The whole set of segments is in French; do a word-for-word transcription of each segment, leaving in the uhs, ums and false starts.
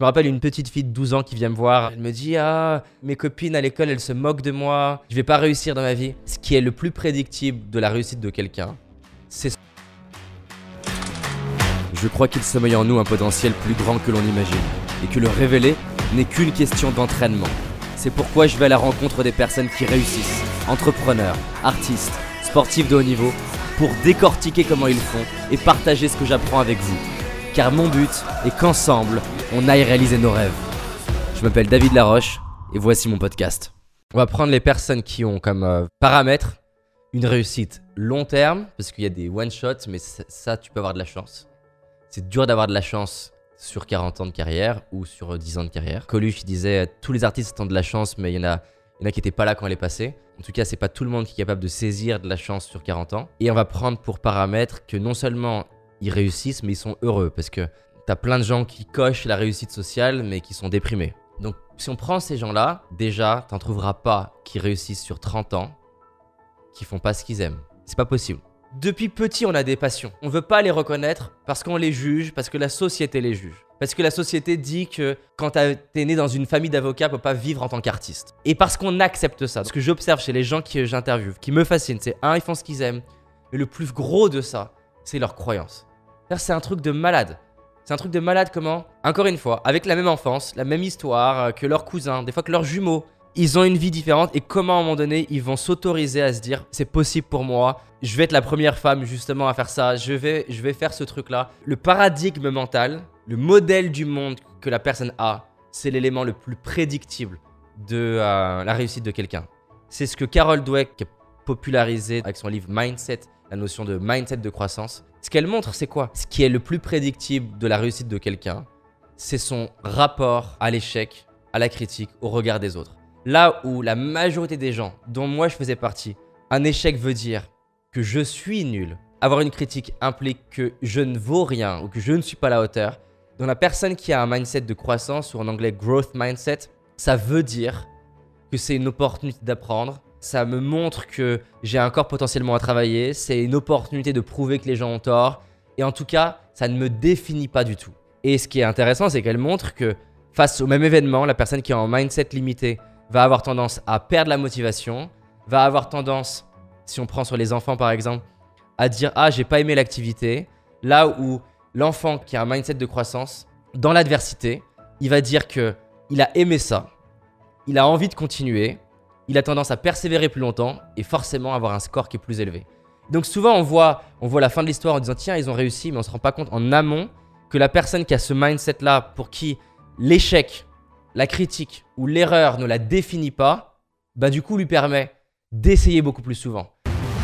Je me rappelle une petite fille de douze ans qui vient me voir. Elle me dit « Ah, mes copines à l'école, elles se moquent de moi. Je vais pas réussir dans ma vie. » Ce qui est le plus prédictible de la réussite de quelqu'un, c'est... Je crois qu'il sommeille en nous un potentiel plus grand que l'on imagine. Et que le révéler n'est qu'une question d'entraînement. C'est pourquoi je vais à la rencontre des personnes qui réussissent. Entrepreneurs, artistes, sportifs de haut niveau. Pour décortiquer comment ils font et partager ce que j'apprends avec vous. Car mon but est qu'ensemble, on aille réaliser nos rêves. Je m'appelle David Laroche et voici mon podcast. On va prendre les personnes qui ont comme euh, paramètre une réussite long terme, parce qu'il y a des one-shots, mais ça, ça, tu peux avoir de la chance. C'est dur d'avoir de la chance sur quarante ans de carrière ou sur dix ans de carrière. Coluche disait « Tous les artistes ont de la chance, mais il y en a, il y en a qui n'étaient pas là quand elle est passée. » En tout cas, c'est pas tout le monde qui est capable de saisir de la chance sur quarante ans. Et on va prendre pour paramètre que non seulement ils réussissent, mais ils sont heureux. Parce que t'as plein de gens qui cochent la réussite sociale, mais qui sont déprimés. Donc, si on prend ces gens-là, déjà, t'en trouveras pas qui réussissent sur trente ans, qui font pas ce qu'ils aiment. C'est pas possible. Depuis petit, on a des passions. On veut pas les reconnaître parce qu'on les juge, parce que la société les juge. Parce que la société dit que quand t'es né dans une famille d'avocats, tu peux pas vivre en tant qu'artiste. Et parce qu'on accepte ça. Ce que j'observe chez les gens que j'interviewe, qui me fascinent, c'est un, ils font ce qu'ils aiment. Et le plus gros de ça, c'est leur croyance. C'est un truc de malade. C'est un truc de malade comment, encore une fois, avec la même enfance, la même histoire que leurs cousins, des fois que leurs jumeaux, ils ont une vie différente et comment à un moment donné, ils vont s'autoriser à se dire « c'est possible pour moi, je vais être la première femme justement à faire ça, je vais, je vais faire ce truc-là ». Le paradigme mental, le modèle du monde que la personne a, c'est l'élément le plus prédictible de euh, la réussite de quelqu'un. C'est ce que Carol Dweck a popularisé avec son livre Mindset, la notion de mindset de croissance. Ce qu'elle montre, c'est quoi? Ce qui est le plus prédictible de la réussite de quelqu'un, c'est son rapport à l'échec, à la critique, au regard des autres. Là où la majorité des gens, dont moi je faisais partie, un échec veut dire que je suis nul. Avoir une critique implique que je ne vaux rien ou que je ne suis pas à la hauteur. Dans la personne qui a un mindset de croissance ou en anglais growth mindset, ça veut dire que c'est une opportunité d'apprendre. Ça me montre que j'ai encore potentiellement à travailler. C'est une opportunité de prouver que les gens ont tort. Et en tout cas, ça ne me définit pas du tout. Et ce qui est intéressant, c'est qu'elle montre que face au même événement, la personne qui a un mindset limité va avoir tendance à perdre la motivation, va avoir tendance, si on prend sur les enfants par exemple, à dire « Ah, j'ai pas aimé l'activité ». Là où l'enfant qui a un mindset de croissance, dans l'adversité, il va dire qu'il a aimé ça, il a envie de continuer, il a tendance à persévérer plus longtemps et forcément avoir un score qui est plus élevé. Donc souvent, on voit, on voit la fin de l'histoire en disant « Tiens, ils ont réussi », mais on ne se rend pas compte en amont que la personne qui a ce mindset-là, pour qui l'échec, la critique ou l'erreur ne la définit pas, bah du coup lui permet d'essayer beaucoup plus souvent.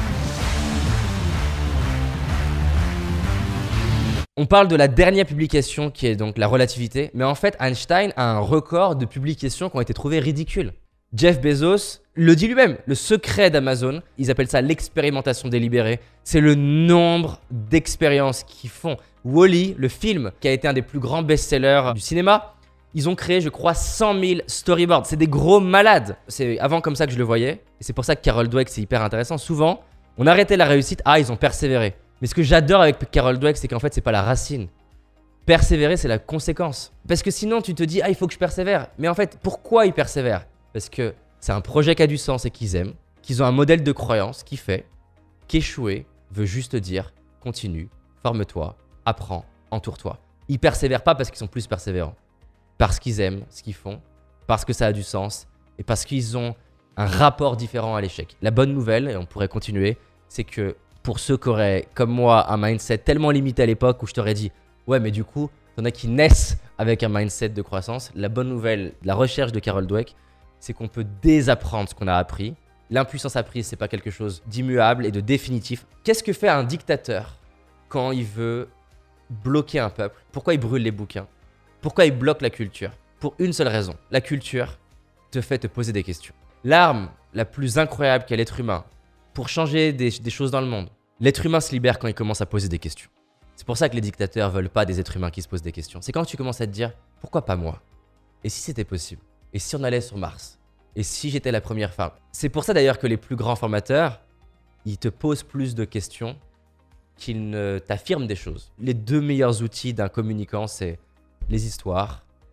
On parle de la dernière publication qui est donc la relativité, mais en fait Einstein a un record de publications qui ont été trouvées ridicules. Jeff Bezos le dit lui-même, le secret d'Amazon, ils appellent ça l'expérimentation délibérée, c'est le nombre d'expériences qu'ils font. Wall-E, le film qui a été un des plus grands best-sellers du cinéma, ils ont créé, je crois, cent mille storyboards. C'est des gros malades. C'est avant comme ça que je le voyais. Et c'est pour ça que Carol Dweck, c'est hyper intéressant. Souvent, on arrêtait la réussite. Ah, ils ont persévéré. Mais ce que j'adore avec Carol Dweck, c'est qu'en fait, c'est pas la racine. Persévérer, c'est la conséquence. Parce que sinon, tu te dis, ah, il faut que je persévère. Mais en fait, pourquoi ils persévèrent? Parce que c'est un projet qui a du sens et qu'ils aiment. Qu'ils ont un modèle de croyance qui fait qu'échouer veut juste dire, continue, forme-toi, apprends, entoure-toi. Ils persévèrent pas parce qu'ils sont plus persévérants. Parce qu'ils aiment ce qu'ils font, parce que ça a du sens et parce qu'ils ont un rapport différent à l'échec. La bonne nouvelle, et on pourrait continuer, c'est que pour ceux qui auraient, comme moi, un mindset tellement limité à l'époque où je t'aurais dit « Ouais, mais du coup, il y en a qui naissent avec un mindset de croissance », la bonne nouvelle de la recherche de Carol Dweck, c'est qu'on peut désapprendre ce qu'on a appris. L'impuissance apprise, c'est pas quelque chose d'immuable et de définitif. Qu'est-ce que fait un dictateur quand il veut bloquer un peuple? Pourquoi il brûle les bouquins? Pourquoi il bloque la culture? Pour une seule raison. La culture te fait te poser des questions. L'arme la plus incroyable qu'a l'être humain pour changer des, des choses dans le monde, l'être humain se libère quand il commence à poser des questions. C'est pour ça que les dictateurs veulent pas des êtres humains qui se posent des questions. C'est quand tu commences à te dire « Pourquoi pas moi? Et si c'était possible? Et si on allait sur Mars? Et si j'étais la première femme ?» C'est pour ça d'ailleurs que les plus grands formateurs, ils te posent plus de questions qu'ils ne t'affirment des choses. Les deux meilleurs outils d'un communicant, c'est les histoires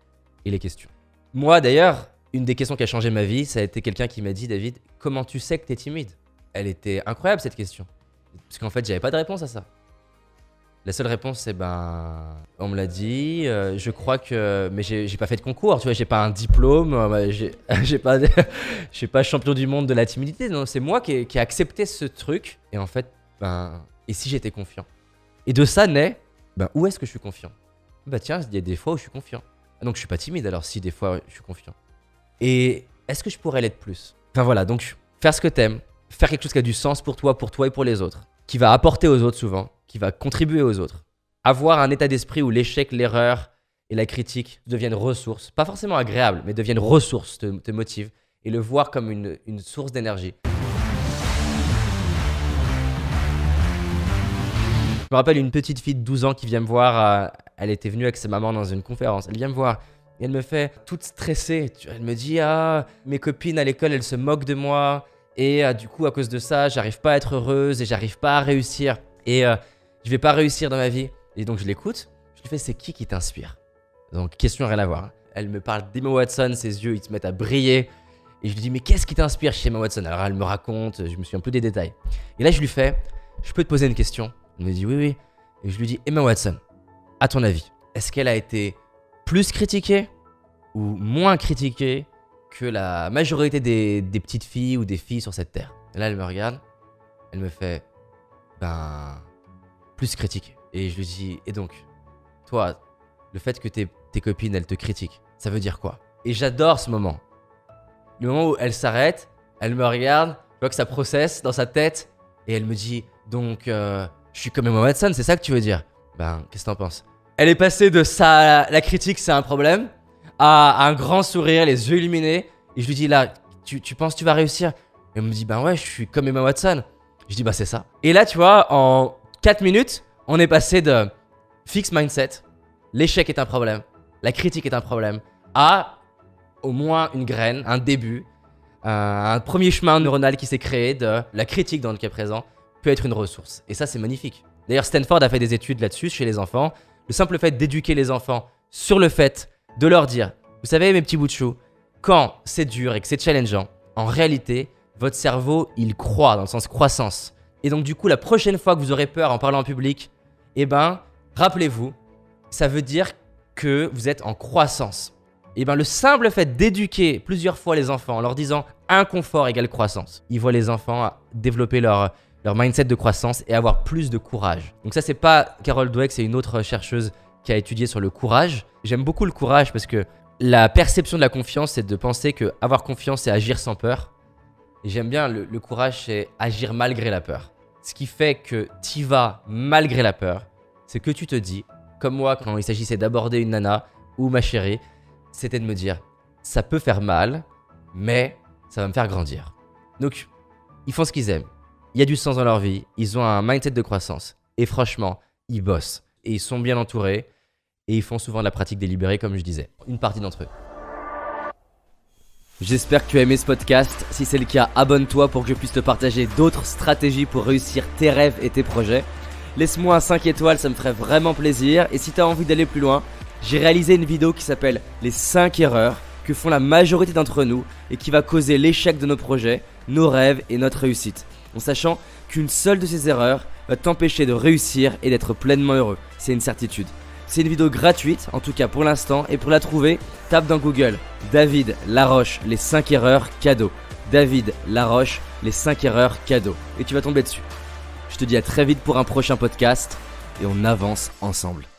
et les questions. Moi d'ailleurs, une des questions qui a changé ma vie, ça a été quelqu'un qui m'a dit « David, comment tu sais que t'es timide ?» Elle était incroyable cette question. Parce qu'en fait, j'avais pas de réponse à ça. La seule réponse, c'est ben, on me l'a dit, euh, je crois que, mais j'ai, j'ai pas fait de concours, tu vois, j'ai pas un diplôme, euh, j'ai, j'ai pas, je suis pas champion du monde de la timidité, non, c'est moi qui ai, qui ai accepté ce truc. Et en fait, ben, et si j'étais confiant? Et de ça naît, ben, où est-ce que je suis confiant? Bah tiens, il y a des fois où je suis confiant. Ah, donc je suis pas timide alors si des fois je suis confiant. Et est-ce que je pourrais l'être plus? Enfin voilà, donc faire ce que t'aimes, faire quelque chose qui a du sens pour toi, pour toi et pour les autres, qui va apporter aux autres souvent, qui va contribuer aux autres. Avoir un état d'esprit où l'échec, l'erreur et la critique deviennent ressources, pas forcément agréables, mais deviennent ressources, te, te motivent, et le voir comme une, une source d'énergie. Je me rappelle une petite fille de douze ans qui vient me voir, euh, elle était venue avec sa maman dans une conférence, elle vient me voir et elle me fait toute stressée, elle me dit « Ah, mes copines à l'école, elles se moquent de moi et euh, du coup à cause de ça, j'arrive pas à être heureuse et j'arrive pas à réussir et euh, je vais pas réussir dans ma vie. » Et donc je l'écoute, je lui fais « C'est qui qui t'inspire ?» Donc question rien à voir, elle me parle d'Emma Watson, ses yeux ils se mettent à briller et je lui dis « Mais qu'est-ce qui t'inspire chez Emma Watson ?» Alors elle me raconte, je me souviens un peu des détails. Et là je lui fais « Je peux te poser une question ?» Elle me dit oui, oui. Et je lui dis, Emma Watson, à ton avis, est-ce qu'elle a été plus critiquée ou moins critiquée que la majorité des, des petites filles ou des filles sur cette terre? Et là, elle me regarde, elle me fait, ben, plus critiquée. Et je lui dis, et donc, toi, le fait que tes, tes copines, elles te critiquent, ça veut dire quoi? Et j'adore ce moment. Le moment où elle s'arrête, elle me regarde, je vois que ça processe dans sa tête, et elle me dit, donc... Euh, je suis comme Emma Watson, c'est ça que tu veux dire? Ben, qu'est-ce que t'en penses? Elle est passée de ça, la critique c'est un problème, à un grand sourire, les yeux illuminés. Et je lui dis là, tu, tu penses que tu vas réussir? Et elle me dit, ben ouais, je suis comme Emma Watson. Je dis, bah c'est ça. Et là, tu vois, en quatre minutes, on est passé de fixed mindset, l'échec est un problème, la critique est un problème, à au moins une graine, un début, un, un premier chemin neuronal qui s'est créé de la critique dans le cas présent, peut être une ressource. Et ça, c'est magnifique. D'ailleurs, Stanford a fait des études là-dessus chez les enfants. Le simple fait d'éduquer les enfants sur le fait de leur dire, vous savez, mes petits bouts de chou, quand c'est dur et que c'est challengeant, en réalité, votre cerveau, il croît dans le sens croissance. Et donc, du coup, la prochaine fois que vous aurez peur en parlant en public, eh ben, rappelez-vous, ça veut dire que vous êtes en croissance. Et ben, le simple fait d'éduquer plusieurs fois les enfants en leur disant inconfort égale croissance, ils voient les enfants développer leur leur mindset de croissance et avoir plus de courage. Donc ça, c'est pas Carol Dweck, c'est une autre chercheuse qui a étudié sur le courage. J'aime beaucoup le courage parce que la perception de la confiance, c'est de penser que avoir confiance, c'est agir sans peur. Et j'aime bien le, le courage, c'est agir malgré la peur. Ce qui fait que t'y vas malgré la peur, c'est que tu te dis, comme moi quand il s'agissait d'aborder une nana ou ma chérie, c'était de me dire, ça peut faire mal, mais ça va me faire grandir. Donc, ils font ce qu'ils aiment. Il y a du sens dans leur vie, ils ont un mindset de croissance. Et franchement, ils bossent. Et ils sont bien entourés. Et ils font souvent de la pratique délibérée, comme je disais. Une partie d'entre eux. J'espère que tu as aimé ce podcast. Si c'est le cas, abonne-toi pour que je puisse te partager d'autres stratégies pour réussir tes rêves et tes projets. Laisse-moi un cinq étoiles, ça me ferait vraiment plaisir. Et si tu as envie d'aller plus loin, j'ai réalisé une vidéo qui s'appelle « Les cinq erreurs que font la majorité d'entre nous et qui va causer l'échec de nos projets, nos rêves et notre réussite. » En sachant qu'une seule de ces erreurs va t'empêcher de réussir et d'être pleinement heureux. C'est une certitude. C'est une vidéo gratuite, en tout cas pour l'instant, et pour la trouver, tape dans Google David Laroche, les cinq erreurs cadeaux. David Laroche, les cinq erreurs cadeaux. Et tu vas tomber dessus. Je te dis à très vite pour un prochain podcast et on avance ensemble.